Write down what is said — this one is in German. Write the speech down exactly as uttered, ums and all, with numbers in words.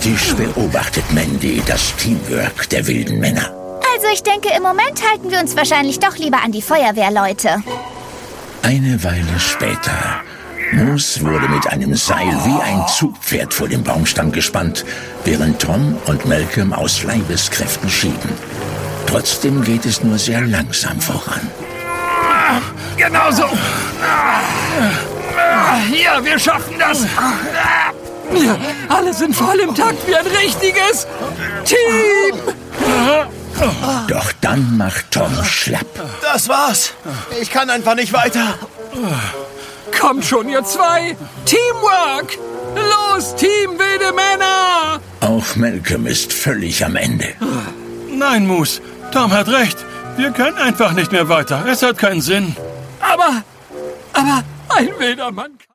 Kritisch beobachtet Mandy das Teamwork der wilden Männer. Also ich denke, im Moment halten wir uns wahrscheinlich doch lieber an die Feuerwehrleute. Eine Weile später. Moose wurde mit einem Seil wie ein Zugpferd vor dem Baumstamm gespannt, während Tom und Malcolm aus Leibeskräften schieben. Trotzdem geht es nur sehr langsam voran. Genau so. Hier, wir schaffen das. Alle sind voll im Takt wie ein richtiges Team. Doch dann macht Tom schlapp. Das war's. Ich kann einfach nicht weiter. Kommt schon, ihr zwei. Teamwork. Los, Team wilde Männer. Auch Malcolm ist völlig am Ende. Nein, Moose. Tom hat recht. Wir können einfach nicht mehr weiter. Es hat keinen Sinn. Aber, aber ein wilder Mann...